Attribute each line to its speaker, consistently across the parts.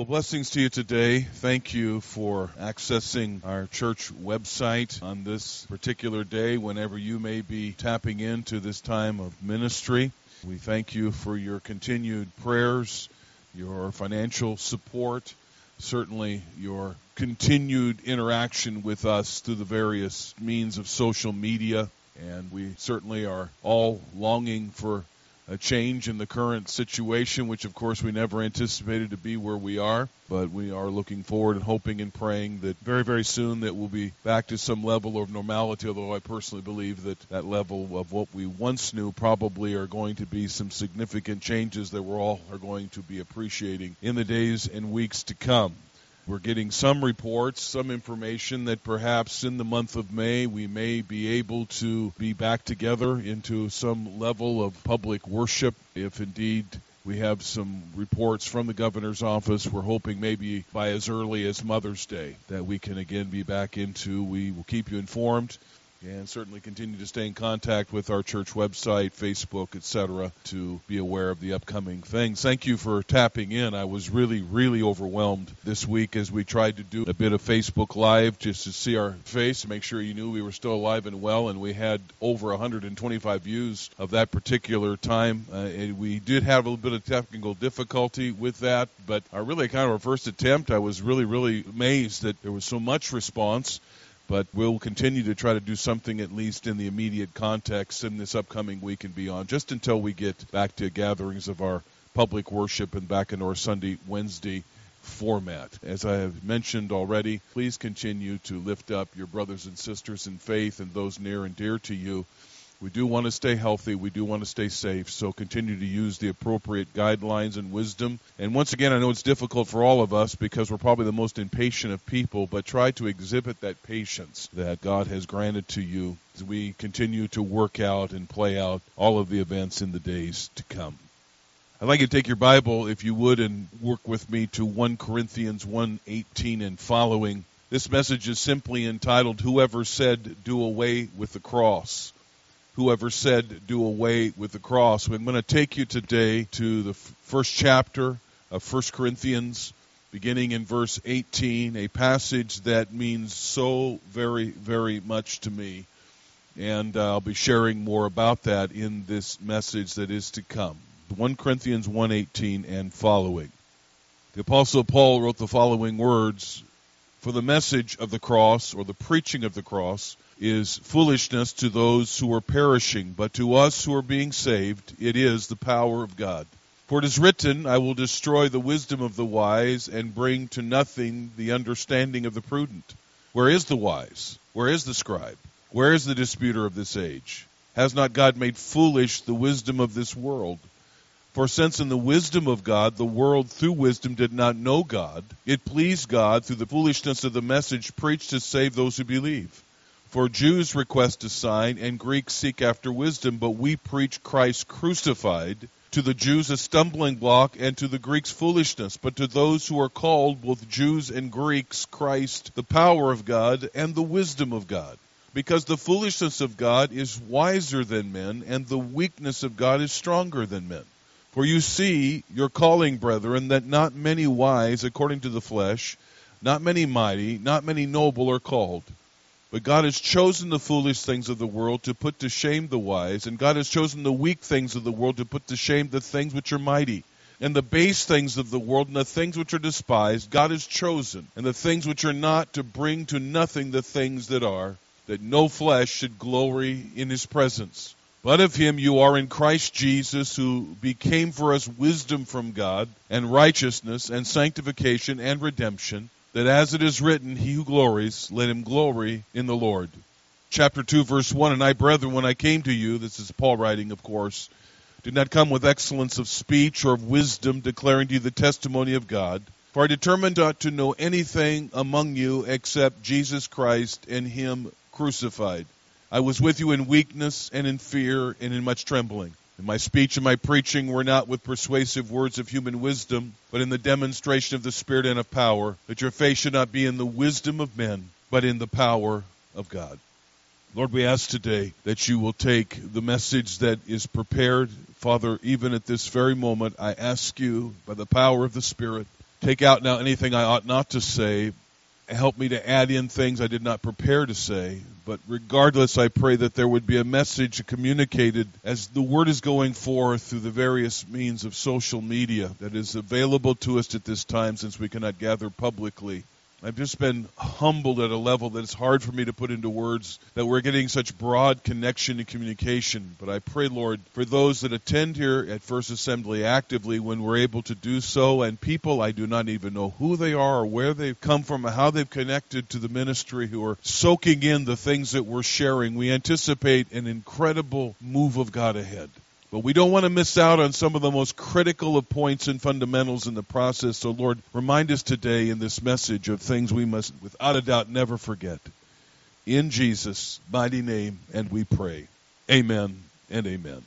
Speaker 1: Well, blessings to you today. Thank you for accessing our church website on this particular day, whenever you may be tapping into this time of ministry. We thank you for your continued prayers, your financial support, certainly your continued interaction with us through the various means of social media. And we certainly are all longing for a change in the current situation, which of course we never anticipated to be where we are, but we are looking forward and hoping and praying that very, very soon that we'll be back to some level of normality, although I personally believe that that level of what we once knew probably are going to be some significant changes that we're all are going to be appreciating in the days and weeks to come. We're getting some reports, some information that perhaps in the month of May we may be able to be back together into some level of public worship. If indeed we have some reports from the governor's office, we're hoping maybe by as early as Mother's Day that we can again be back into. We will keep you informed and certainly continue to stay in contact with our church website, Facebook, etc., to be aware of the upcoming things. Thank you for tapping in. I was really, really overwhelmed this week as we tried to do a bit of Facebook Live just to see our face, to make sure you knew we were still alive and well, and we had over 125 views of that particular time. And we did have a little bit of technical difficulty with that, but really kind of our first attempt, I was really, really amazed that there was so much response. But we'll continue to try to do something at least in the immediate context in this upcoming week and beyond, just until we get back to gatherings of our public worship and back into our Sunday, Wednesday format. As I have mentioned already, please continue to lift up your brothers and sisters in faith and those near and dear to you. We do want to stay healthy. We do want to stay safe. So continue to use the appropriate guidelines and wisdom. And once again, I know it's difficult for all of us because we're probably the most impatient of people, but try to exhibit that patience that God has granted to you as we continue to work out and play out all of the events in the days to come. I'd like you to take your Bible, if you would, and work with me to 1 Corinthians 1:18 and following. This message is simply entitled, Whoever Said, Do Away with the Cross. Whoever said, do away with the cross. I'm going to take you today to the first chapter of 1 Corinthians, beginning in verse 18, a passage that means so very, very much to me. And I'll be sharing more about that in this message that is to come. 1 Corinthians 1:18 and following. The Apostle Paul wrote the following words, For the message of the cross, or the preaching of the cross, is foolishness to those who are perishing, but to us who are being saved, it is the power of God. For it is written, I will destroy the wisdom of the wise and bring to nothing the understanding of the prudent. Where is the wise? Where is the scribe? Where is the disputer of this age? Has not God made foolish the wisdom of this world? For since in the wisdom of God, the world through wisdom did not know God, it pleased God through the foolishness of the message preached to save those who believe. For Jews request a sign, and Greeks seek after wisdom, but we preach Christ crucified, to the Jews a stumbling block, and to the Greeks foolishness. But to those who are called, both Jews and Greeks, Christ, the power of God, and the wisdom of God. Because the foolishness of God is wiser than men, and the weakness of God is stronger than men. For you see your calling, brethren, that not many wise according to the flesh, not many mighty, not many noble are called. But God has chosen the foolish things of the world to put to shame the wise, and God has chosen the weak things of the world to put to shame the things which are mighty. And the base things of the world and the things which are despised, God has chosen, and the things which are not, to bring to nothing the things that are, that no flesh should glory in his presence. But of him you are in Christ Jesus, who became for us wisdom from God, and righteousness, and sanctification, and redemption, that as it is written, he who glories, let him glory in the Lord. Chapter 2, verse 1, And I, brethren, when I came to you, this is Paul writing, of course, did not come with excellence of speech or of wisdom, declaring to you the testimony of God. For I determined not to know anything among you except Jesus Christ and him crucified. I was with you in weakness and in fear and in much trembling. And my speech and my preaching were not with persuasive words of human wisdom, but in the demonstration of the Spirit and of power, that your faith should not be in the wisdom of men, but in the power of God. Lord, we ask today that you will take the message that is prepared. Father, even at this very moment, I ask you, by the power of the Spirit, take out now anything I ought not to say. Help me to add in things I did not prepare to say. But regardless, I pray that there would be a message communicated as the word is going forth through the various means of social media that is available to us at this time, since we cannot gather publicly. I've just been humbled at a level that it's hard for me to put into words, that we're getting such broad connection and communication. But I pray, Lord, for those that attend here at First Assembly actively when we're able to do so, and people I do not even know who they are or where they've come from or how they've connected to the ministry, who are soaking in the things that we're sharing. We anticipate an incredible move of God ahead. But we don't want to miss out on some of the most critical of points and fundamentals in the process. So, Lord, remind us today in this message of things we must, without a doubt, never forget. In Jesus' mighty name, and we pray. Amen and amen.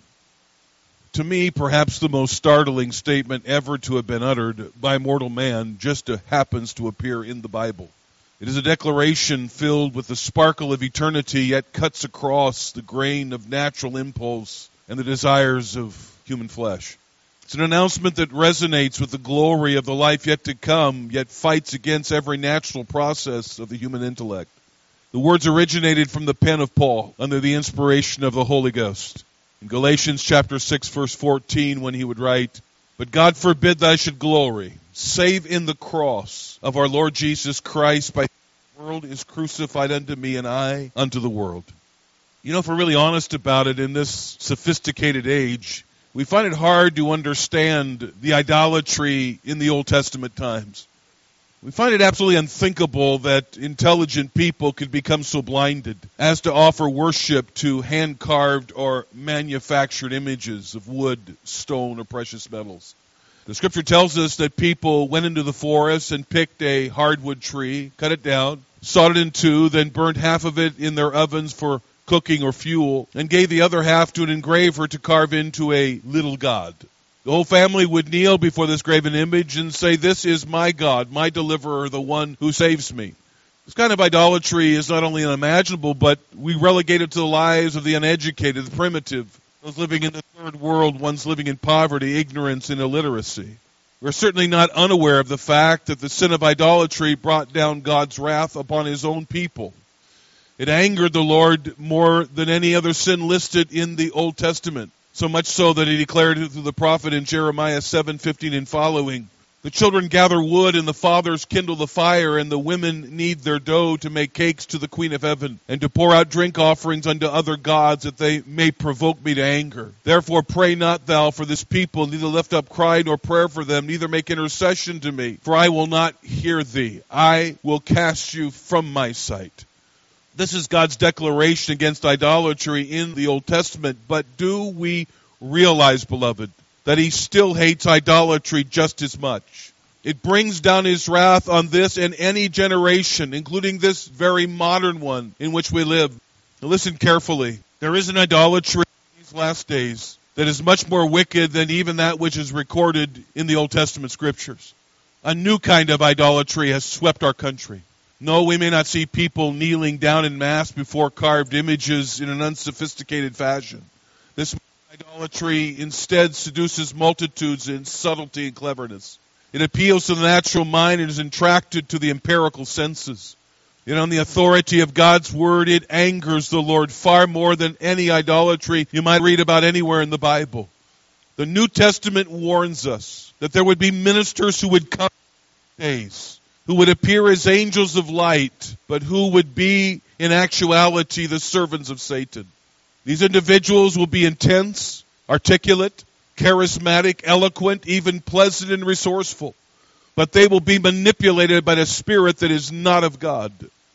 Speaker 1: To me, perhaps the most startling statement ever to have been uttered by mortal man just happens to appear in the Bible. It is a declaration filled with the sparkle of eternity, yet cuts across the grain of natural impulse and the desires of human flesh. It's an announcement that resonates with the glory of the life yet to come, yet fights against every natural process of the human intellect. The words originated from the pen of Paul under the inspiration of the Holy Ghost. In Galatians chapter 6, verse 14, when he would write, "But God forbid that I should glory, save in the cross of our Lord Jesus Christ, by whom the world is crucified unto me, and I unto the world." You know, if we're really honest about it, in this sophisticated age, we find it hard to understand the idolatry in the Old Testament times. We find it absolutely unthinkable that intelligent people could become so blinded as to offer worship to hand-carved or manufactured images of wood, stone, or precious metals. The Scripture tells us that people went into the forest and picked a hardwood tree, cut it down, sawed it in two, then burned half of it in their ovens for cooking or fuel, and gave the other half to an engraver to carve into a little god. The whole family would kneel before this graven image and say, "This is my God, my deliverer, the one who saves me." This kind of idolatry is not only unimaginable, but we relegate it to the lives of the uneducated, the primitive, those living in the third world, ones living in poverty, ignorance, and illiteracy. We're certainly not unaware of the fact that the sin of idolatry brought down God's wrath upon his own people. It angered the Lord more than any other sin listed in the Old Testament, so much so that he declared it through the prophet in Jeremiah 7:15 and following. "The children gather wood, and the fathers kindle the fire, and the women knead their dough to make cakes to the Queen of Heaven, and to pour out drink offerings unto other gods, that they may provoke me to anger. Therefore pray not thou for this people, neither lift up cry nor prayer for them, neither make intercession to me, for I will not hear thee. I will cast you from my sight." This is God's declaration against idolatry in the Old Testament. But do we realize, beloved, that he still hates idolatry just as much? It brings down his wrath on this and any generation, including this very modern one in which we live. Now listen carefully. There is an idolatry in these last days that is much more wicked than even that which is recorded in the Old Testament Scriptures. A new kind of idolatry has swept our country. No, we may not see people kneeling down in mass before carved images in an unsophisticated fashion. This idolatry instead seduces multitudes in subtlety and cleverness. It appeals to the natural mind and is entracted to the empirical senses. Yet on the authority of God's word, it angers the Lord far more than any idolatry you might read about anywhere in the Bible. The New Testament warns us that there would be ministers who would come in days, who would appear as angels of light, but who would be, in actuality, the servants of Satan. These individuals will be intense, articulate, charismatic, eloquent, even pleasant and resourceful. But they will be manipulated by the spirit that is not of God.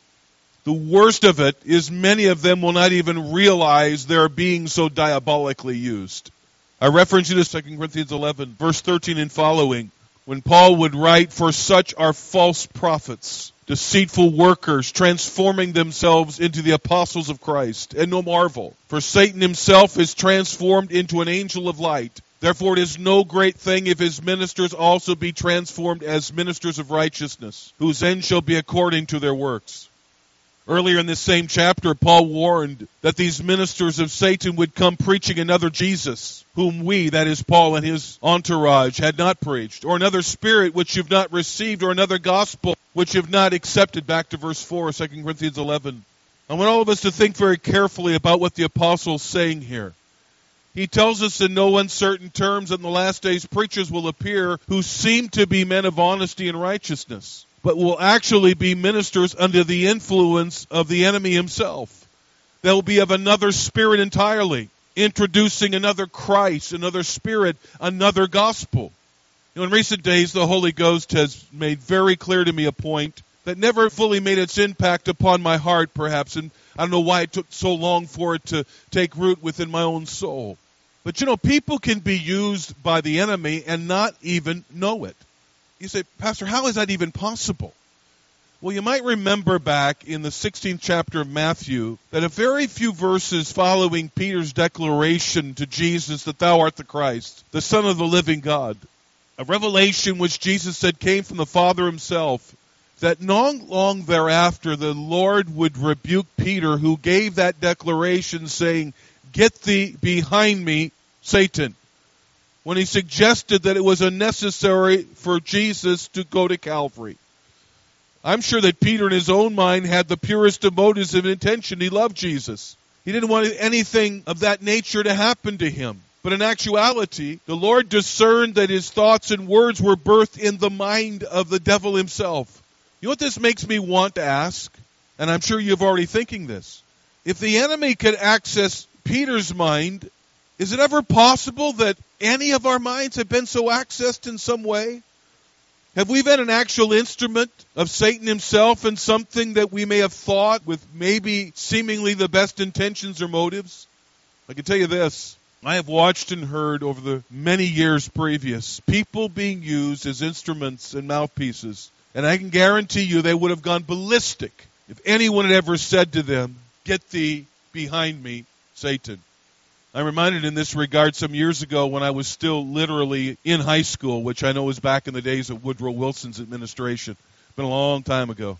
Speaker 1: The worst of it is many of them will not even realize they're being so diabolically used. I reference you to 2 Corinthians 11, verse 13 and following, when Paul would write, "For such are false prophets, deceitful workers, transforming themselves into the apostles of Christ. And no marvel, for Satan himself is transformed into an angel of light. Therefore it is no great thing if his ministers also be transformed as ministers of righteousness, whose end shall be according to their works." Earlier in this same chapter, Paul warned that these ministers of Satan would come preaching another Jesus, whom we, that is Paul and his entourage, had not preached, or another spirit which you've not received, or another gospel which you've not accepted. Back to verse 4, 2 Corinthians 11. I want all of us to think very carefully about what the apostle is saying here. He tells us in no uncertain terms that in the last days preachers will appear who seem to be men of honesty and righteousness, but will actually be ministers under the influence of the enemy himself. They'll be of another spirit entirely, introducing another Christ, another spirit, another gospel. In recent days, the Holy Ghost has made very clear to me a point that never fully made its impact upon my heart, perhaps, and I don't know why it took so long for it to take root within my own soul. But people can be used by the enemy and not even know it. You say, Pastor, how is that even possible? Well, you might remember back in the 16th chapter of Matthew that a very few verses following Peter's declaration to Jesus that thou art the Christ, the Son of the living God, a revelation which Jesus said came from the Father himself, that not long thereafter the Lord would rebuke Peter, who gave that declaration saying, "Get thee behind me, Satan," when he suggested that it was unnecessary for Jesus to go to Calvary. I'm sure that Peter in his own mind had the purest of motives of intention. He loved Jesus. He didn't want anything of that nature to happen to him. But in actuality, the Lord discerned that his thoughts and words were birthed in the mind of the devil himself. You know what this makes me want to ask? And I'm sure you've already thinking this. If the enemy could access Peter's mind, is it ever possible that any of our minds have been so accessed in some way? Have we been an actual instrument of Satan himself in something that we may have thought with maybe seemingly the best intentions or motives? I can tell you this. I have watched and heard over the many years previous people being used as instruments and mouthpieces. And I can guarantee you they would have gone ballistic if anyone had ever said to them, "Get thee behind me, Satan." I'm reminded in this regard some years ago when I was still literally in high school, which I know was back in the days of Woodrow Wilson's administration. It's been a long time ago.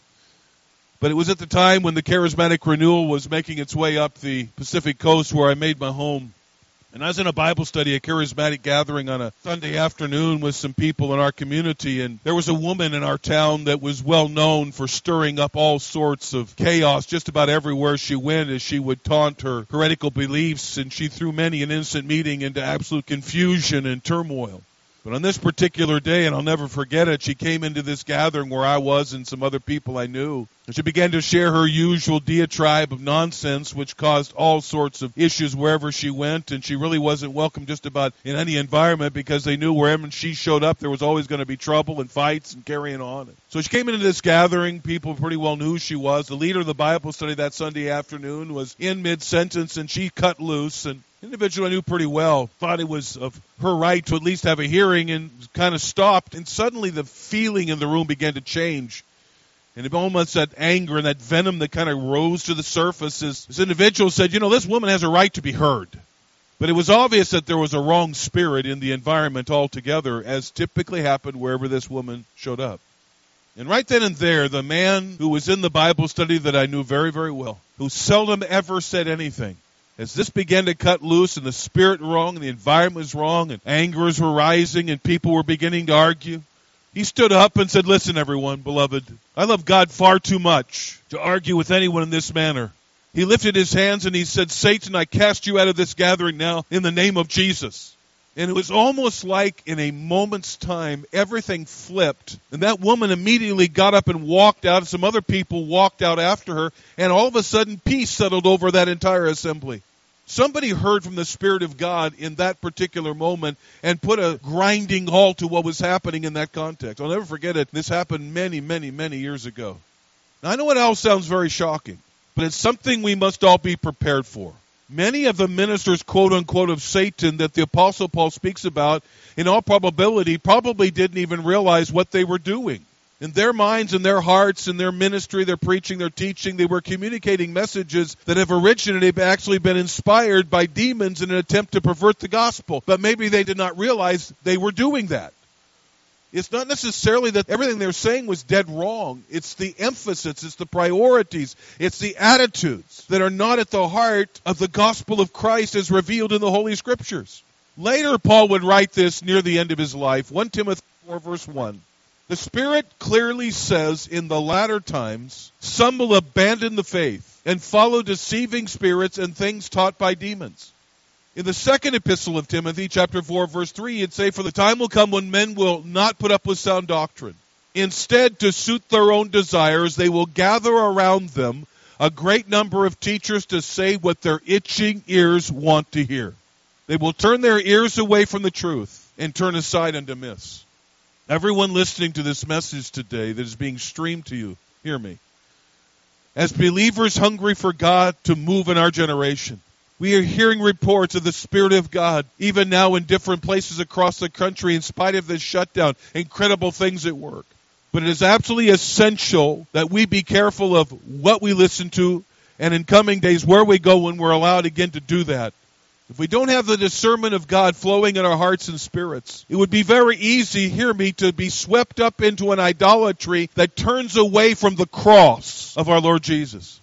Speaker 1: But it was at the time when the Charismatic Renewal was making its way up the Pacific Coast where I made my home. And I was in a Bible study, a charismatic gathering on a Sunday afternoon with some people in our community, and there was a woman in our town that was well known for stirring up all sorts of chaos just about everywhere she went as she would taunt her heretical beliefs, and she threw many an innocent meeting into absolute confusion and turmoil. But on this particular day, and I'll never forget it, she came into this gathering where I was and some other people I knew. And she began to share her usual diatribe of nonsense, which caused all sorts of issues wherever she went. And she really wasn't welcome just about in any environment because they knew wherever she showed up, there was always going to be trouble and fights and carrying on. So she came into this gathering. People pretty well knew who she was. The leader of the Bible study that Sunday afternoon was in mid-sentence, and she cut loose. And individual I knew pretty well thought it was of her right to at least have a hearing and kind of stopped. And suddenly the feeling in the room began to change. And almost that anger and that venom that kind of rose to the surface as this individual said, this woman has a right to be heard. But it was obvious that there was a wrong spirit in the environment altogether, as typically happened wherever this woman showed up. And right then and there, the man who was in the Bible study that I knew very, very well, who seldom ever said anything, as this began to cut loose and the spirit wrong and the environment was wrong and angers were rising and people were beginning to argue, he stood up and said, "Listen, everyone, beloved, I love God far too much to argue with anyone in this manner." He lifted his hands and he said, "Satan, I cast you out of this gathering now in the name of Jesus." And it was almost like in a moment's time, everything flipped. And that woman immediately got up and walked out. And some other people walked out after her. And all of a sudden, peace settled over that entire assembly. Somebody heard from the Spirit of God in that particular moment and put a grinding halt to what was happening in that context. I'll never forget it. This happened many, many, many years ago. Now, I know it all sounds very shocking, but it's something we must all be prepared for. Many of the ministers, quote-unquote, of Satan that the Apostle Paul speaks about, in all probability, probably didn't even realize what they were doing. In their minds and their hearts and their ministry, their preaching, their teaching, they were communicating messages that have originated, actually been inspired by demons in an attempt to pervert the gospel. But maybe they did not realize they were doing that. It's not necessarily that everything they're saying was dead wrong. It's the emphasis, it's the priorities, it's the attitudes that are not at the heart of the gospel of Christ as revealed in the Holy Scriptures. Later, Paul would write this near the end of his life, 1 Timothy 4, verse 1. The Spirit clearly says in the latter times, some will abandon the faith and follow deceiving spirits and things taught by demons. In the second epistle of Timothy, chapter 4, verse 3, he'd say, for the time will come when men will not put up with sound doctrine. Instead, to suit their own desires, they will gather around them a great number of teachers to say what their itching ears want to hear. They will turn their ears away from the truth and turn aside unto myths. Everyone listening to this message today that is being streamed to you, hear me. As believers hungry for God to move in our generation, we are hearing reports of the Spirit of God, even now in different places across the country, in spite of this shutdown, incredible things at work. But it is absolutely essential that we be careful of what we listen to, and in coming days where we go when we're allowed again to do that. If we don't have the discernment of God flowing in our hearts and spirits, it would be very easy, hear me, to be swept up into an idolatry that turns away from the cross of our Lord Jesus.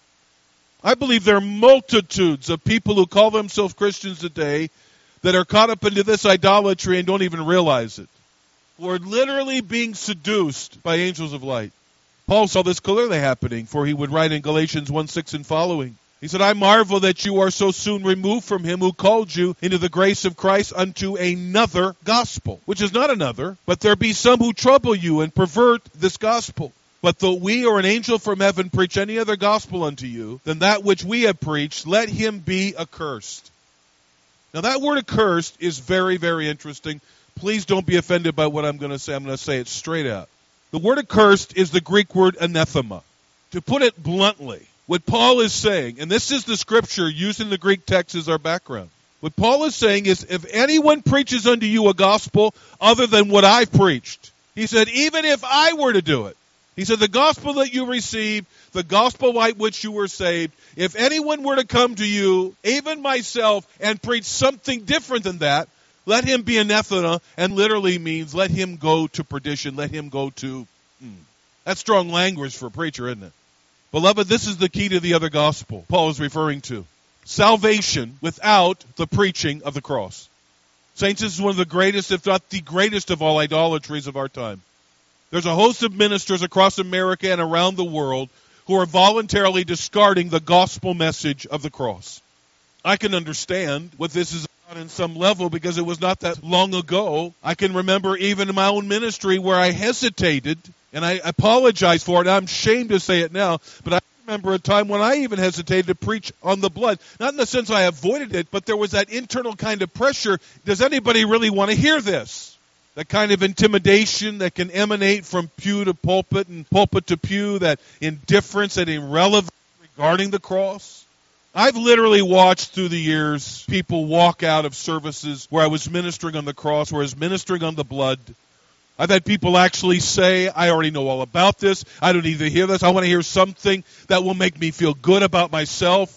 Speaker 1: I believe there are multitudes of people who call themselves Christians today that are caught up into this idolatry and don't even realize it. We're literally being seduced by angels of light. Paul saw this clearly happening, for he would write in Galatians 1:6 and following. He said, I marvel that you are so soon removed from him who called you into the grace of Christ unto another gospel, which is not another, but there be some who trouble you and pervert this gospel. But though we or an angel from heaven preach any other gospel unto you than that which we have preached, let him be accursed. Now that word accursed is very, very interesting. Please don't be offended by what I'm going to say. I'm going to say it straight out. The word accursed is the Greek word anathema. To put it bluntly, what Paul is saying, and this is the scripture used in the Greek text as our background. What Paul is saying is, if anyone preaches unto you a gospel other than what I've preached, he said, even if I were to do it, he said, the gospel that you received, the gospel by which you were saved, if anyone were to come to you, even myself, and preach something different than that, let him be anathema, and literally means let him go to perdition, let him go to... That's strong language for a preacher, isn't it? Beloved, this is the key to the other gospel Paul is referring to. Salvation without the preaching of the cross. Saints, this is one of the greatest, if not the greatest of all idolatries of our time. There's a host of ministers across America and around the world who are voluntarily discarding the gospel message of the cross. I can understand what this is about in some level because it was not that long ago. I can remember even in my own ministry where I hesitated, and I apologize for it. I'm ashamed to say it now, but I remember a time when I even hesitated to preach on the blood. Not in the sense I avoided it, but there was that internal kind of pressure. Does anybody really want to hear this? That kind of intimidation that can emanate from pew to pulpit and pulpit to pew, that indifference and irrelevance regarding the cross. I've literally watched through the years people walk out of services where I was ministering on the cross, where I was ministering on the blood. I've had people actually say, I already know all about this. I don't need to hear this. I want to hear something that will make me feel good about myself.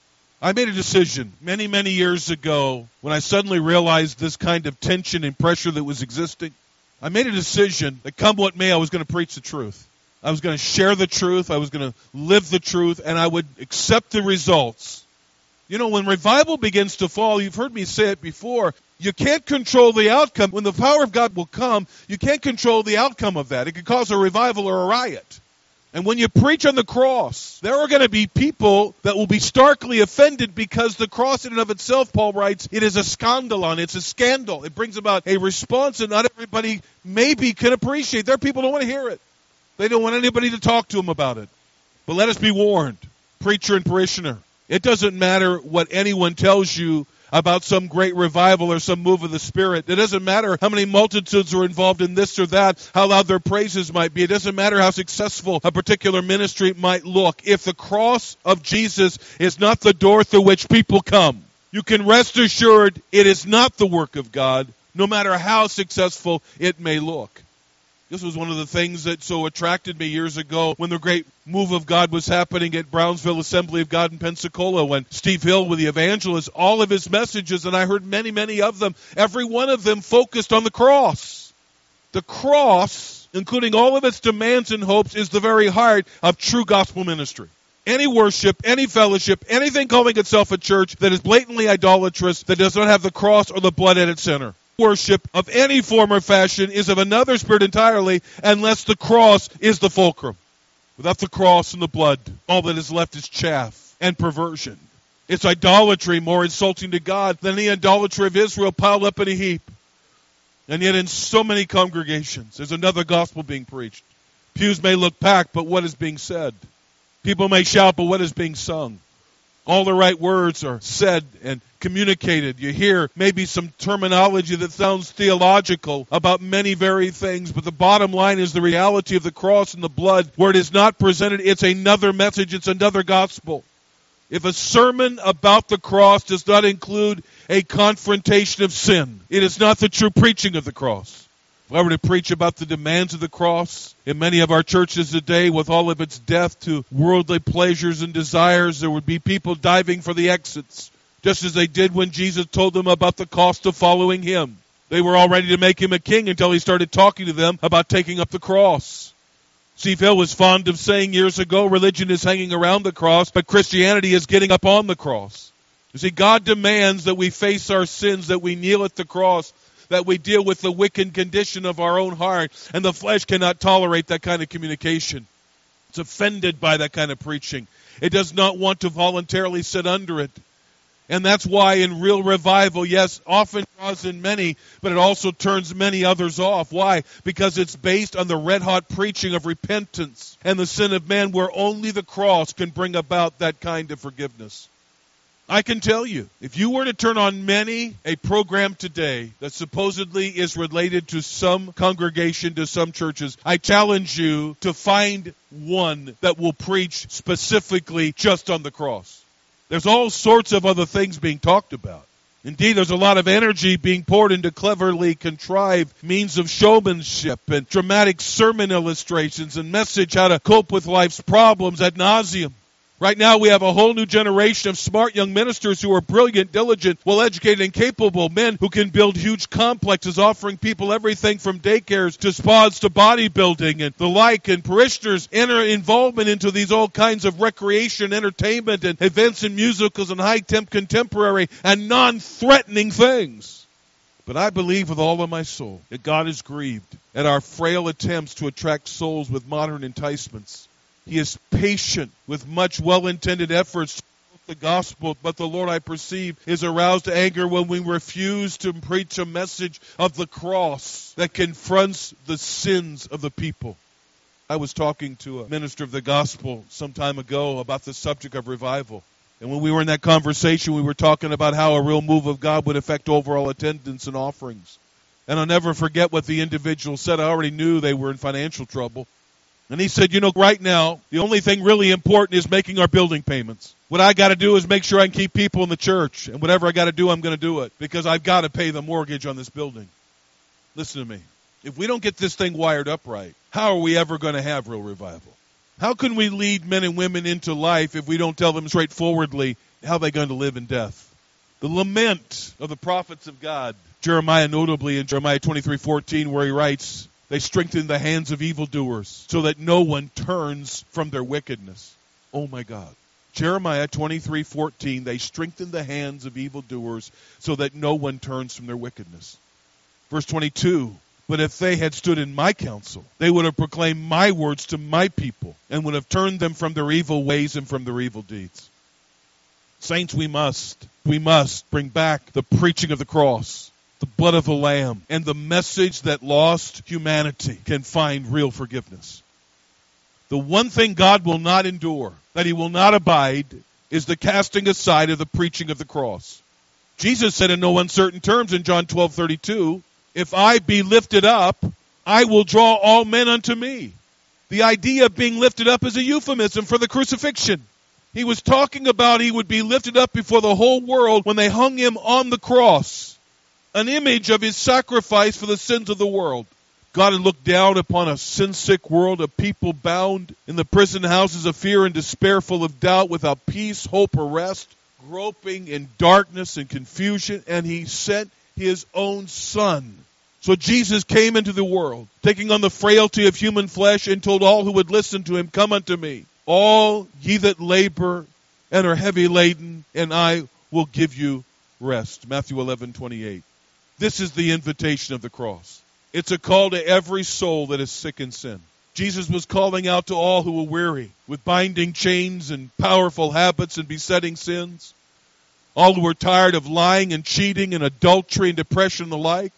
Speaker 1: I made a decision many, many years ago when I suddenly realized this kind of tension and pressure that was existing. I made a decision that come what may, I was going to preach the truth. I was going to share the truth. I was going to live the truth, and I would accept the results. You know, when revival begins to fall, you've heard me say it before, you can't control the outcome. When the power of God will come, you can't control the outcome of that. It could cause a revival or a riot. And when you preach on the cross, there are going to be people that will be starkly offended because the cross in and of itself, Paul writes, it is a scandalon. It's a scandal. It brings about a response that not everybody maybe can appreciate. There are people who don't want to hear it. They don't want anybody to talk to them about it. But let us be warned, preacher and parishioner. It doesn't matter what anyone tells you about some great revival or some move of the Spirit. It doesn't matter how many multitudes are involved in this or that, how loud their praises might be. It doesn't matter how successful a particular ministry might look. If the cross of Jesus is not the door through which people come, you can rest assured it is not the work of God, no matter how successful it may look. This was one of the things that so attracted me years ago when the great move of God was happening at Brownsville Assembly of God in Pensacola, when Steve Hill, with the evangelist, all of his messages, and I heard many, many of them, every one of them focused on the cross. The cross, including all of its demands and hopes, is the very heart of true gospel ministry. Any worship, any fellowship, anything calling itself a church that is blatantly idolatrous, that does not have the cross or the blood at its center. Worship of any form or fashion is of another spirit entirely, unless the cross is the fulcrum. Without the cross and the blood, all that is left is chaff and perversion. It's idolatry more insulting to God than the idolatry of Israel piled up in a heap. And yet in so many congregations, there's another gospel being preached. Pews may look packed, but what is being said? People may shout, but what is being sung? All the right words are said and communicated. You hear maybe some terminology that sounds theological about many very things, but the bottom line is the reality of the cross and the blood. Where it is not presented, it's another message, it's another gospel. If a sermon about the cross does not include a confrontation of sin, it is not the true preaching of the cross. If I were to preach about the demands of the cross in many of our churches today, with all of its death to worldly pleasures and desires, there would be people diving for the exits, just as they did when Jesus told them about the cost of following him. They were all ready to make him a king until he started talking to them about taking up the cross. Steve Hill was fond of saying years ago, religion is hanging around the cross, but Christianity is getting up on the cross. You see, God demands that we face our sins, that we kneel at the cross, that we deal with the wicked condition of our own heart, and the flesh cannot tolerate that kind of communication. It's offended by that kind of preaching. It does not want to voluntarily sit under it. And that's why in real revival, yes, often draws in many, but it also turns many others off. Why? Because it's based on the red-hot preaching of repentance and the sin of man, where only the cross can bring about that kind of forgiveness. I can tell you, if you were to turn on a program today that supposedly is related to some congregation, to some churches, I challenge you to find one that will preach specifically just on the cross. There's all sorts of other things being talked about. Indeed, there's a lot of energy being poured into cleverly contrived means of showmanship and dramatic sermon illustrations and message how to cope with life's problems ad nauseum. Right now, we have a whole new generation of smart young ministers who are brilliant, diligent, well-educated, and capable men who can build huge complexes, offering people everything from daycares to spas to bodybuilding and the like, and parishioners enter involvement into these all kinds of recreation, entertainment, and events and musicals and high-temp contemporary and non-threatening things. But I believe with all of my soul that God is grieved at our frail attempts to attract souls with modern enticements. He is patient with much well-intended efforts to promote the gospel, but the Lord, I perceive, is aroused to anger when we refuse to preach a message of the cross that confronts the sins of the people. I was talking to a minister of the gospel some time ago about the subject of revival. And when we were in that conversation, we were talking about how a real move of God would affect overall attendance and offerings. And I'll never forget what the individual said. I already knew they were in financial trouble. And he said, right now, the only thing really important is making our building payments. What I got to do is make sure I can keep people in the church. And whatever I got to do, I'm going to do it. Because I've got to pay the mortgage on this building. Listen to me. If we don't get this thing wired up right, how are we ever going to have real revival? How can we lead men and women into life if we don't tell them straightforwardly how they're going to live in death? The lament of the prophets of God. Jeremiah notably in Jeremiah 23:14, where he writes, they strengthen the hands of evildoers so that no one turns from their wickedness. Oh my God. Jeremiah 23:14, they strengthen the hands of evildoers so that no one turns from their wickedness. Verse 22, but if they had stood in my counsel, they would have proclaimed my words to my people and would have turned them from their evil ways and from their evil deeds. Saints, we must bring back the preaching of the cross, the blood of the Lamb, and the message that lost humanity can find real forgiveness. The one thing God will not endure, that he will not abide, is the casting aside of the preaching of the cross. Jesus said in no uncertain terms in John 12:32, if I be lifted up, I will draw all men unto me. The idea of being lifted up is a euphemism for the crucifixion. He was talking about he would be lifted up before the whole world when they hung him on the cross. An image of his sacrifice for the sins of the world. God had looked down upon a sin-sick world, a people bound in the prison houses of fear and despair, full of doubt, without peace, hope, or rest, groping in darkness and confusion, and he sent his own Son So Jesus came into the world, taking on the frailty of human flesh, and told all who would listen to him, "Come unto me, all ye that labor and are heavy laden, and I will give you rest." Matthew 11:28. This is the invitation of the cross. It's a call to every soul that is sick in sin. Jesus was calling out to all who were weary with binding chains and powerful habits and besetting sins. All who were tired of lying and cheating and adultery and depression and the like.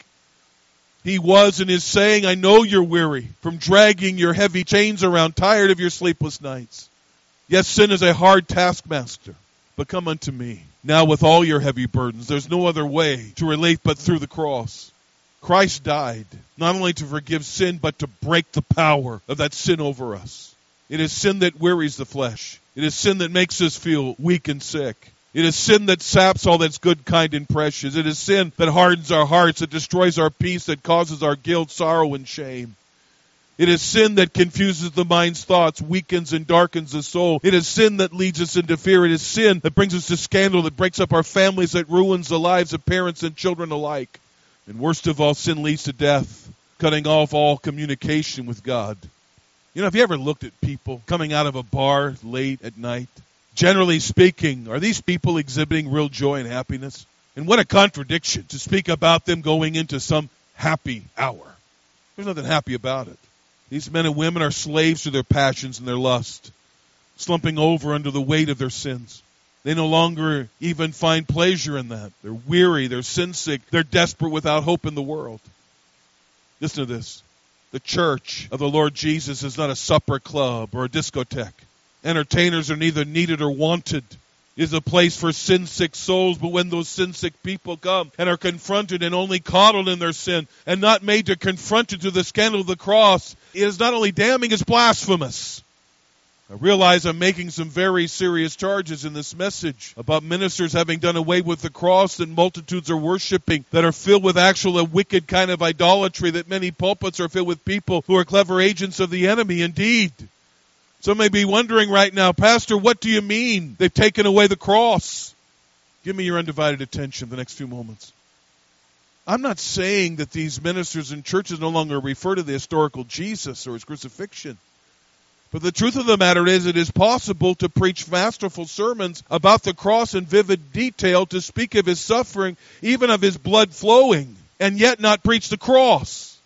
Speaker 1: He was and is saying, "I know you're weary from dragging your heavy chains around, tired of your sleepless nights. Yes, sin is a hard taskmaster, but come unto me. Now with all your heavy burdens, there's no other way to relief but through the cross." Christ died, not only to forgive sin, but to break the power of that sin over us. It is sin that wearies the flesh. It is sin that makes us feel weak and sick. It is sin that saps all that's good, kind, and precious. It is sin that hardens our hearts, that destroys our peace, that causes our guilt, sorrow, and shame. It is sin that confuses the mind's thoughts, weakens and darkens the soul. It is sin that leads us into fear. It is sin that brings us to scandal, that breaks up our families, that ruins the lives of parents and children alike. And worst of all, sin leads to death, cutting off all communication with God. Have you ever looked at people coming out of a bar late at night? Generally speaking, are these people exhibiting real joy and happiness? And what a contradiction to speak about them going into some happy hour. There's nothing happy about it. These men and women are slaves to their passions and their lust, slumping over under the weight of their sins. They no longer even find pleasure in that. They're weary, they're sin-sick, they're desperate without hope in the world. Listen to this. The church of the Lord Jesus is not a supper club or a discotheque. Entertainers are neither needed or wanted. It is a place for sin-sick souls, but when those sin-sick people come and are confronted and only coddled in their sin and not made to confront it to the scandal of the cross, it is not only damning, it's blasphemous. I realize I'm making some very serious charges in this message about ministers having done away with the cross that multitudes are worshiping, that are filled with actual a wicked kind of idolatry, that many pulpits are filled with people who are clever agents of the enemy. Indeed. Some may be wondering right now, "Pastor, what do you mean they've taken away the cross?" Give me your undivided attention the next few moments. I'm not saying that these ministers and churches no longer refer to the historical Jesus or his crucifixion. But the truth of the matter is, it is possible to preach masterful sermons about the cross in vivid detail, to speak of his suffering, even of his blood flowing, and yet not preach the cross.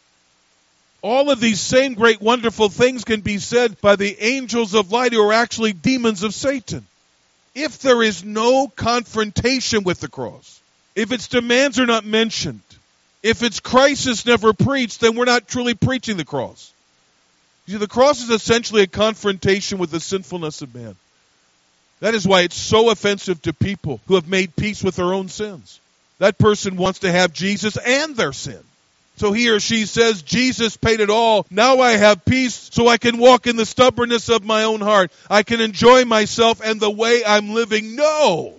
Speaker 1: All of these same great wonderful things can be said by the angels of light, who are actually demons of Satan. If there is no confrontation with the cross, if its demands are not mentioned, if its crisis never preached, then we're not truly preaching the cross. You see, the cross is essentially a confrontation with the sinfulness of man. That is why it's so offensive to people who have made peace with their own sins. That person wants to have Jesus and their sin. So he or she says, "Jesus paid it all. Now I have peace, so I can walk in the stubbornness of my own heart. I can enjoy myself and the way I'm living." No.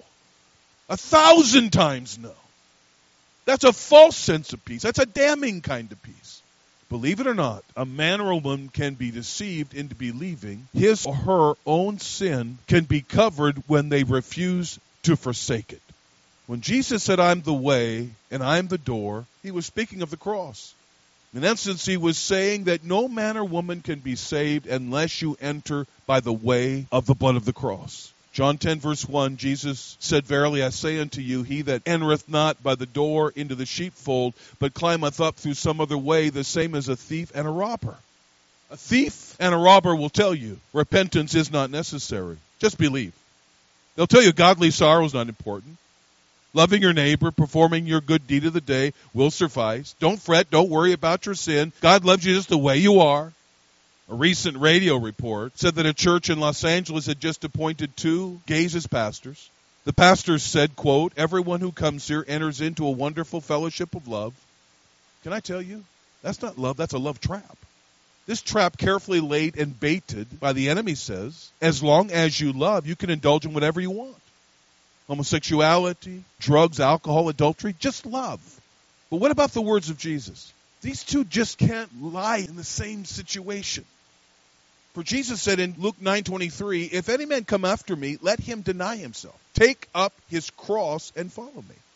Speaker 1: 1,000 times no. That's a false sense of peace. That's a damning kind of peace. Believe it or not, a man or a woman can be deceived into believing his or her own sin can be covered when they refuse to forsake it. When Jesus said, "I'm the way and I'm the door," he was speaking of the cross. In essence, he was saying that no man or woman can be saved unless you enter by the way of the blood of the cross. John 10, verse 1, Jesus said, "Verily I say unto you, he that entereth not by the door into the sheepfold, but climbeth up through some other way, the same as a thief and a robber." A thief and a robber will tell you repentance is not necessary. Just believe. They'll tell you godly sorrow is not important. Loving your neighbor, performing your good deed of the day will suffice. Don't fret, don't worry about your sin. God loves you just the way you are. A recent radio report said that a church in Los Angeles had just appointed 2 gays as pastors. The pastors said, quote, "Everyone who comes here enters into a wonderful fellowship of love." Can I tell you? That's not love, that's a love trap. This trap, carefully laid and baited by the enemy, says, as long as you love, you can indulge in whatever you want. Homosexuality, drugs, alcohol, adultery, just love. But what about the words of Jesus? These two just can't lie in the same situation. For Jesus said in Luke 9:23, "If any man come after me, let him deny himself. Take up his cross and follow me."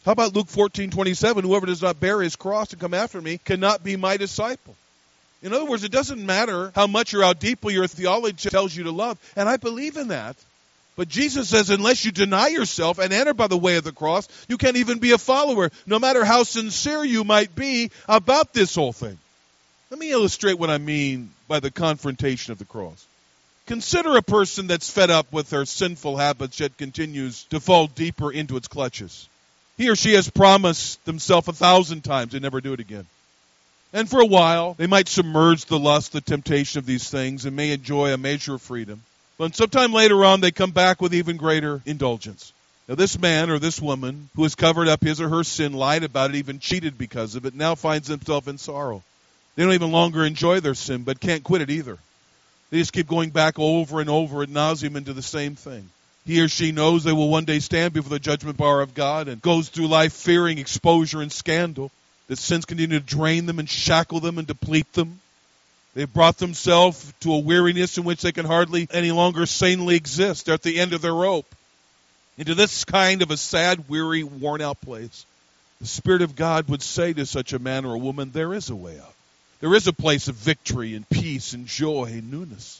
Speaker 1: How about Luke 14:27? Whoever does not bear his cross and come after me cannot be my disciple. In other words, it doesn't matter how much or how deeply your theology tells you to love. And I believe in that. But Jesus says unless you deny yourself and enter by the way of the cross, you can't even be a follower, no matter how sincere you might be about this whole thing. Let me illustrate what I mean by the confrontation of the cross. Consider a person that's fed up with their sinful habits yet continues to fall deeper into its clutches. He or she has promised themselves 1,000 times they never do it again. And for a while, they might submerge the lust, the temptation of these things, and may enjoy a measure of freedom. But sometime later on, they come back with even greater indulgence. Now, this man or this woman who has covered up his or her sin, lied about it, even cheated because of it, now finds themselves in sorrow. They don't even longer enjoy their sin, but can't quit it either. They just keep going back over and over ad nauseum into the same thing. He or she knows they will one day stand before the judgment bar of God and goes through life fearing exposure and scandal. That sins continue to drain them and shackle them and deplete them. They've brought themselves to a weariness in which they can hardly any longer sanely exist. They're at the end of their rope. Into this kind of a sad, weary, worn-out place, the Spirit of God would say to such a man or a woman, there is a way out. There is a place of victory and peace and joy and newness.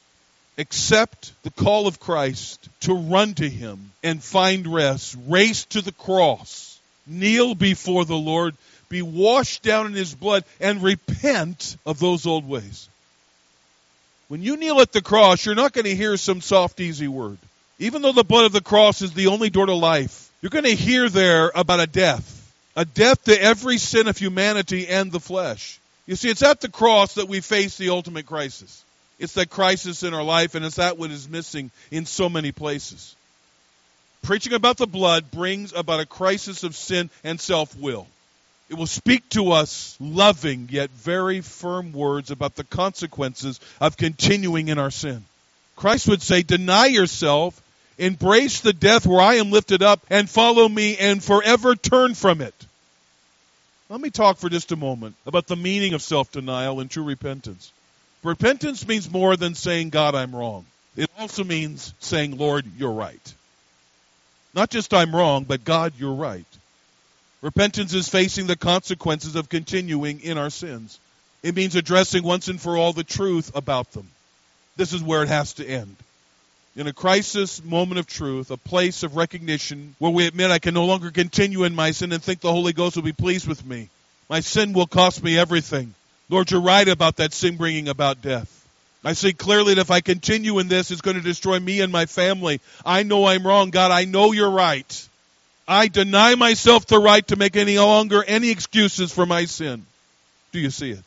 Speaker 1: Accept the call of Christ to run to Him and find rest. Race to the cross. Kneel before the Lord. Be washed down in His blood and repent of those old ways. When you kneel at the cross, you're not going to hear some soft, easy word. Even though the blood of the cross is the only door to life, you're going to hear there about a death to every sin of humanity and the flesh. You see, it's at the cross that we face the ultimate crisis. It's that crisis in our life, and it's that what is missing in so many places. Preaching about the blood brings about a crisis of sin and self-will. It will speak to us loving yet very firm words about the consequences of continuing in our sin. Christ would say, deny yourself, embrace the death where I am lifted up, and follow me and forever turn from it. Let me talk for just a moment about the meaning of self-denial and true repentance. Repentance means more than saying, God, I'm wrong. It also means saying, Lord, you're right. Not just I'm wrong, but God, you're right. Repentance is facing the consequences of continuing in our sins. It means addressing once and for all the truth about them. This is where it has to end. In a crisis moment of truth, a place of recognition where we admit I can no longer continue in my sin and think the Holy Ghost will be pleased with me. My sin will cost me everything. Lord, you're right about that sin bringing about death. I see clearly that if I continue in this, it's going to destroy me and my family. I know I'm wrong. God, I know you're right. I deny myself the right to make any longer any excuses for my sin. Do you see it?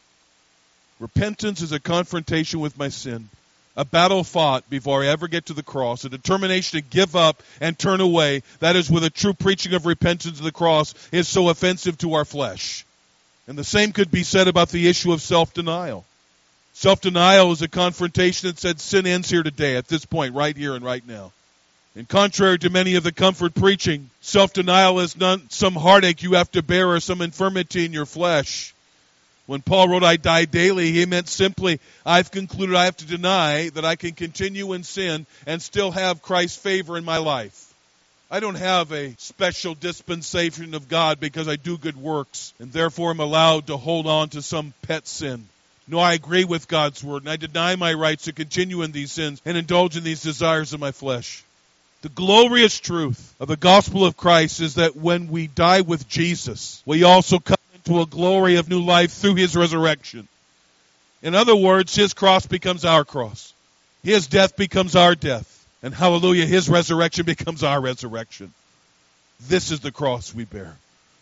Speaker 1: Repentance is a confrontation with my sin, a battle fought before I ever get to the cross, a determination to give up and turn away. That is where the true preaching of repentance of the cross is so offensive to our flesh. And the same could be said about the issue of self-denial. Self-denial is a confrontation that said sin ends here today, at this point, right here and right now. And contrary to many of the comfort preaching, self-denial is not some heartache you have to bear or some infirmity in your flesh. When Paul wrote, I die daily, he meant simply, I've concluded I have to deny that I can continue in sin and still have Christ's favor in my life. I don't have a special dispensation of God because I do good works and therefore am allowed to hold on to some pet sin. No, I agree with God's word and I deny my rights to continue in these sins and indulge in these desires of my flesh. The glorious truth of the gospel of Christ is that when we die with Jesus, we also come into a glory of new life through His resurrection. In other words, His cross becomes our cross. His death becomes our death. And hallelujah, His resurrection becomes our resurrection. This is the cross we bear.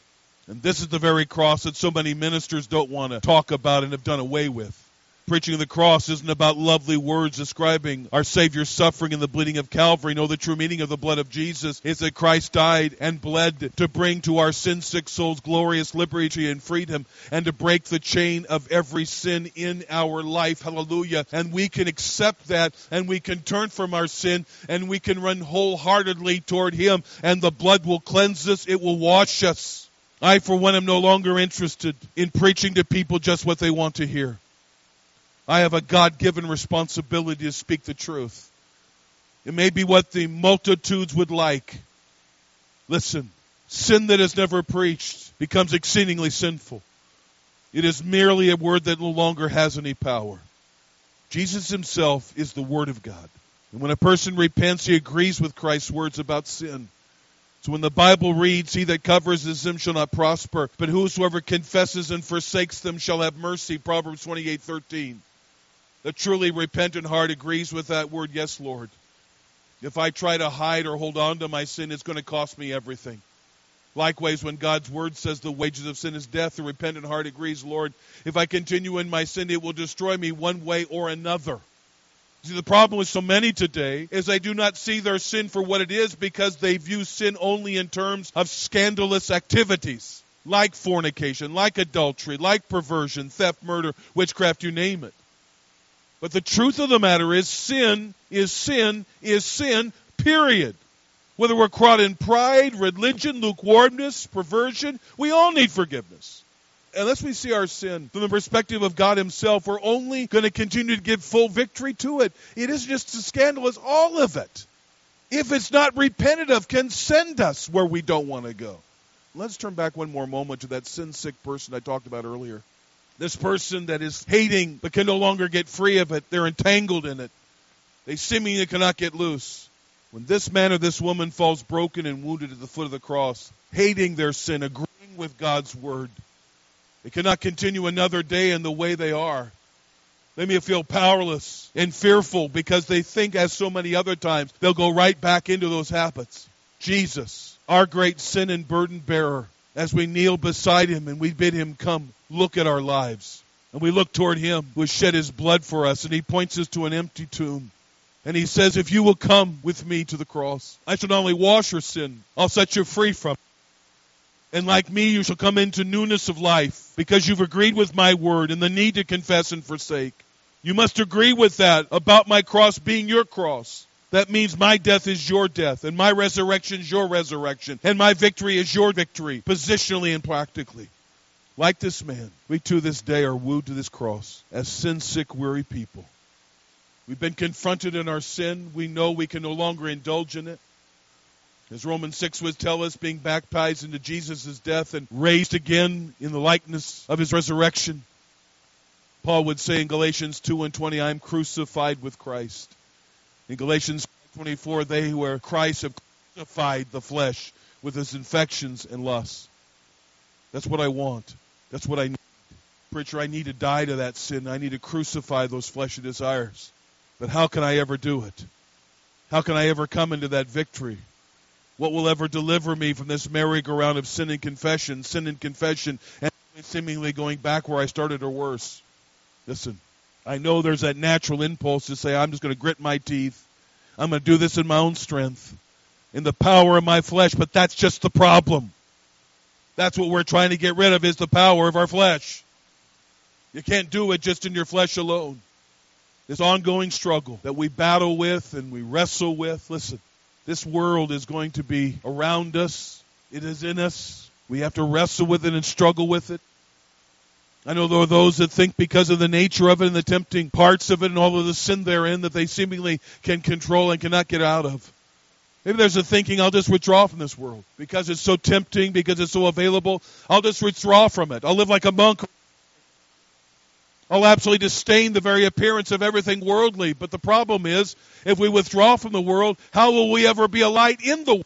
Speaker 1: And this is the very cross that so many ministers don't want to talk about and have done away with. Preaching of the cross isn't about lovely words describing our Savior's suffering and the bleeding of Calvary. No, the true meaning of the blood of Jesus is that Christ died and bled to bring to our sin-sick souls glorious liberty and freedom and to break the chain of every sin in our life. Hallelujah. And we can accept that and we can turn from our sin and we can run wholeheartedly toward Him and the blood will cleanse us. It will wash us. I, for one, am no longer interested in preaching to people just what they want to hear. I have a God-given responsibility to speak the truth. It may be what the multitudes would like. Listen, Sin that is never preached becomes exceedingly sinful. It is merely a word that no longer has any power. Jesus himself is the Word of God. And when a person repents, he agrees with Christ's words about sin. So when the Bible reads, he that covers his sin shall not prosper, but whosoever confesses and forsakes them shall have mercy, Proverbs 28:13. The truly repentant heart agrees with that word, yes, Lord. If I try to hide or hold on to my sin, it's going to cost me everything. Likewise, when God's word says the wages of sin is death, the repentant heart agrees, Lord, if I continue in my sin, it will destroy me one way or another. See, the problem with so many today is they do not see their sin for what it is because they view sin only in terms of scandalous activities, like fornication, like adultery, like perversion, theft, murder, witchcraft, you name it. But the truth of the matter is sin is sin is sin, period. Whether we're caught in pride, religion, lukewarmness, perversion, we all need forgiveness. Unless we see our sin from the perspective of God himself, we're only going to continue to give full victory to it. It isn't just as scandalous, all of it, if it's not repented of, can send us where we don't want to go. Let's turn back one more moment to that sin-sick person I talked about earlier. This person that is hating but can no longer get free of it. They're entangled in it. They seemingly cannot get loose. When this man or this woman falls broken and wounded at the foot of the cross, hating their sin, agreeing with God's word, they cannot continue another day in the way they are. They may feel powerless and fearful because they think, as so many other times, they'll go right back into those habits. Jesus, our great sin and burden bearer, as we kneel beside him and we bid him come, look at our lives. And we look toward him who has shed his blood for us, and he points us to an empty tomb. And he says, if you will come with me to the cross, I shall not only wash your sin, I'll set you free from it. And like me, you shall come into newness of life because you've agreed with my word and the need to confess and forsake. You must agree with that about my cross being your cross. That means my death is your death and my resurrection is your resurrection and my victory is your victory, positionally and practically. Like this man, we too this day are wooed to this cross as sin-sick, weary people. We've been confronted in our sin. We know we can no longer indulge in it. As Romans 6 would tell us, being baptized into Jesus' death and raised again in the likeness of his resurrection. Paul would say in Galatians 2:20, I am crucified with Christ. In Galatians 24, they who are Christ have crucified the flesh with its infections and lusts. That's what I want. That's what I need. Preacher, I need to die to that sin. I need to crucify those fleshly desires. But how can I ever do it? How can I ever come into that victory? What will ever deliver me from this merry-go-round of sin and confession, and seemingly going back where I started or worse? Listen, I know there's that natural impulse to say, I'm just going to grit my teeth. I'm going to do this in my own strength, in the power of my flesh, but that's just the problem. That's what we're trying to get rid of, is the power of our flesh. You can't do it just in your flesh alone. This ongoing struggle that we battle with and we wrestle with. Listen, this world is going to be around us. It is in us. We have to wrestle with it and struggle with it. I know there are those that think because of the nature of it and the tempting parts of it and all of the sin therein that they seemingly can control and cannot get out of. Maybe there's a thinking, I'll just withdraw from this world. Because it's so tempting, because it's so available, I'll just withdraw from it. I'll live like a monk. I'll absolutely disdain the very appearance of everything worldly. But the problem is, if we withdraw from the world, how will we ever be a light in the world?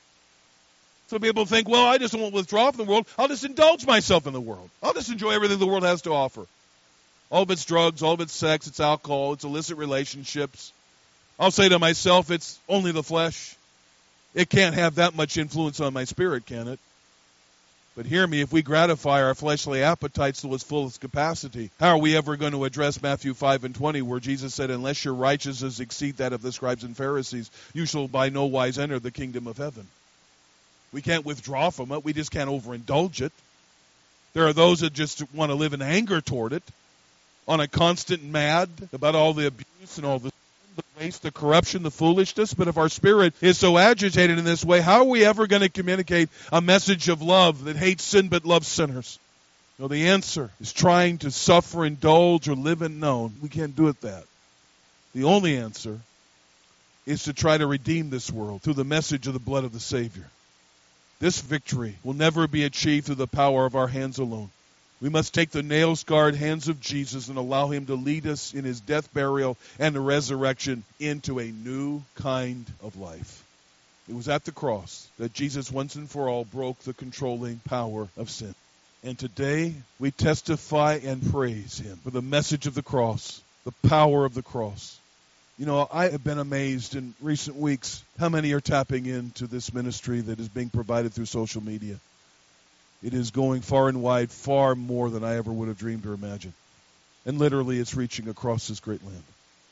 Speaker 1: So people think, well, I just won't withdraw from the world. I'll just indulge myself in the world. I'll just enjoy everything the world has to offer. All of its drugs, all of its sex, its alcohol, its illicit relationships. I'll say to myself, it's only the flesh. It can't have that much influence on my spirit, can it? But hear me, if we gratify our fleshly appetites to its fullest capacity, how are we ever going to address Matthew 5:20, where Jesus said, unless your righteousness exceed that of the scribes and Pharisees, you shall by no wise enter the kingdom of heaven. We can't withdraw from it. We just can't overindulge it. There are those that just want to live in anger toward it, on a constant mad about all the abuse and all the waste, the corruption, the foolishness. But if our spirit is so agitated in this way, how are we ever going to communicate a message of love that hates sin but loves sinners? No, the answer is trying to suffer, indulge, or live unknown. We can't do it that. The only answer is to try to redeem this world through the message of the blood of the Savior. This victory will never be achieved through the power of our hands alone. We must take the nail-scarred hands of Jesus and allow him to lead us in his death, burial, and the resurrection into a new kind of life. It was at the cross that Jesus once and for all broke the controlling power of sin. And today we testify and praise him for the message of the cross, the power of the cross. You know, I have been amazed in recent weeks how many are tapping into this ministry that is being provided through social media. It is going far and wide, far more than I ever would have dreamed or imagined. And literally it's reaching across this great land.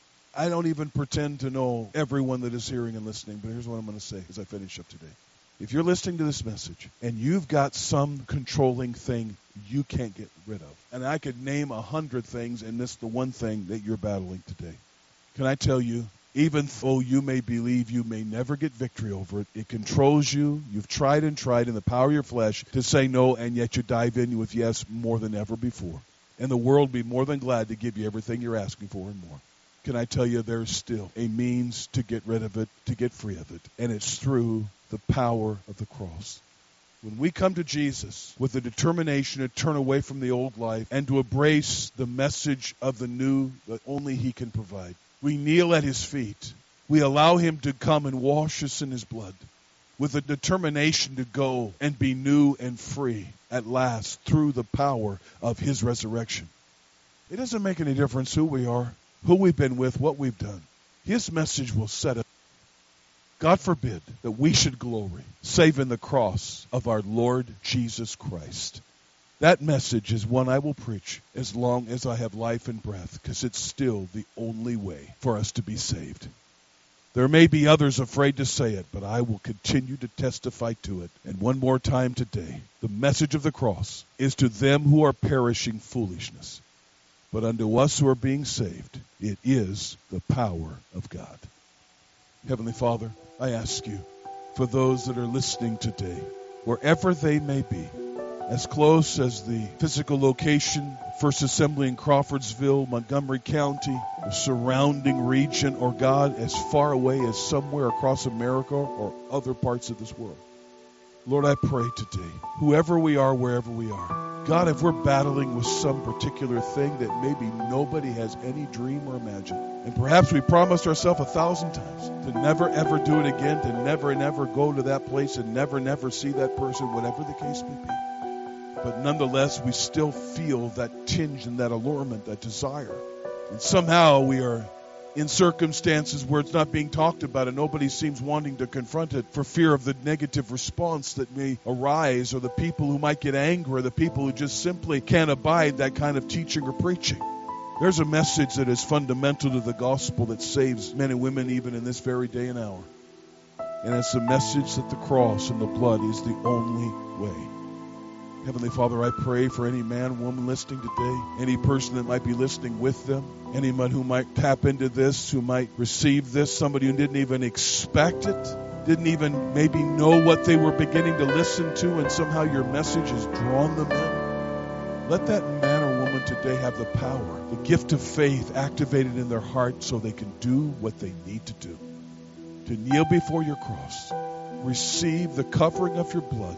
Speaker 1: I don't even pretend to know everyone that is hearing and listening, but here's what I'm going to say as I finish up today. If you're listening to this message and you've got some controlling thing you can't get rid of, and I could name 100 things and this the one thing that you're battling today, can I tell you, even though you may believe you may never get victory over it, it controls you. You've tried and tried in the power of your flesh to say no, and yet you dive in with yes more than ever before. And the world will be more than glad to give you everything you're asking for and more. Can I tell you, there's still a means to get rid of it, to get free of it, and it's through the power of the cross. When we come to Jesus with the determination to turn away from the old life and to embrace the message of the new that only he can provide, we kneel at his feet. We allow him to come and wash us in his blood with a determination to go and be new and free at last through the power of his resurrection. It doesn't make any difference who we are, who we've been with, what we've done. His message will set us. God forbid that we should glory save in the cross of our Lord Jesus Christ. That message is one I will preach as long as I have life and breath, because it's still the only way for us to be saved. There may be others afraid to say it, but I will continue to testify to it. And one more time today, the message of the cross is to them who are perishing foolishness, but unto us who are being saved, it is the power of God. Heavenly Father, I ask you for those that are listening today, wherever they may be, as close as the physical location, First Assembly in Crawfordsville, Montgomery County, the surrounding region, or God, as far away as somewhere across America or other parts of this world. Lord, I pray today, whoever we are, wherever we are, God, if we're battling with some particular thing that maybe nobody has any dream or imagine, and perhaps we promised ourselves 1,000 times to never ever do it again, to never go to that place and never see that person, whatever the case may be. But nonetheless, we still feel that tinge and that allurement, that desire. And somehow we are in circumstances where it's not being talked about and nobody seems wanting to confront it for fear of the negative response that may arise, or the people who might get angry, or the people who just simply can't abide that kind of teaching or preaching. There's a message that is fundamental to the gospel that saves men and women even in this very day and hour. And it's the message that the cross and the blood is the only way. Heavenly Father, I pray for any man, woman listening today, any person that might be listening with them, anyone who might tap into this, who might receive this, somebody who didn't even expect it, didn't even maybe know what they were beginning to listen to, and somehow your message has drawn them in. Let that man or woman today have the power, the gift of faith activated in their heart so they can do what they need to do. To kneel before your cross, receive the covering of your blood,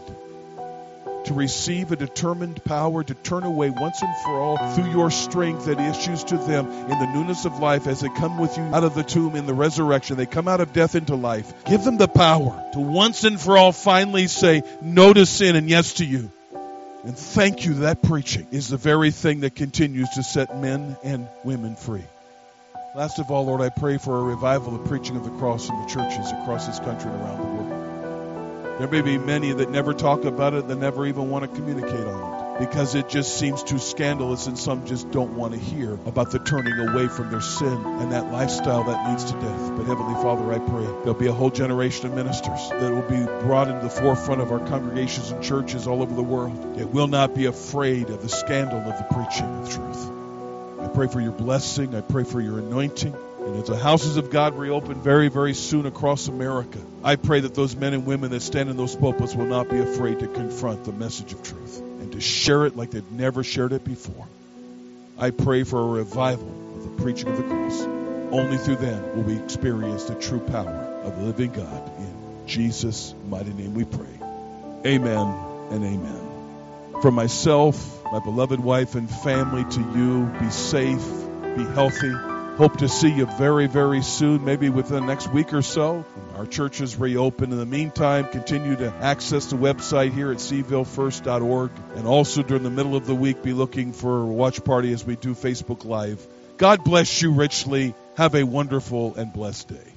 Speaker 1: to receive a determined power to turn away once and for all through your strength that issues to them in the newness of life as they come with you out of the tomb in the resurrection. They come out of death into life. Give them the power to once and for all finally say no to sin and yes to you. And thank you that preaching is the very thing that continues to set men and women free. Last of all, Lord, I pray for a revival of preaching of the cross in the churches across this country and around the world. There may be many that never talk about it, that never even want to communicate on it, because it just seems too scandalous, and some just don't want to hear about the turning away from their sin and that lifestyle that leads to death. But Heavenly Father, I pray there'll be a whole generation of ministers that will be brought into the forefront of our congregations and churches all over the world. It will not be afraid of the scandal of the preaching of truth. I pray for your blessing. I pray for your anointing. And as the houses of God reopen very, very soon across America, I pray that those men and women that stand in those pulpits will not be afraid to confront the message of truth and to share it like they've never shared it before. I pray for a revival of the preaching of the cross. Only through them will we experience the true power of the living God. In Jesus' mighty name we pray. Amen and amen. From myself, my beloved wife and family, to you, be safe, be healthy. Hope to see you very, very soon, maybe within the next week or so. Our church is reopened. In the meantime, continue to access the website here at sevillefirst.org. And also during the middle of the week, be looking for a watch party as we do Facebook Live. God bless you richly. Have a wonderful and blessed day.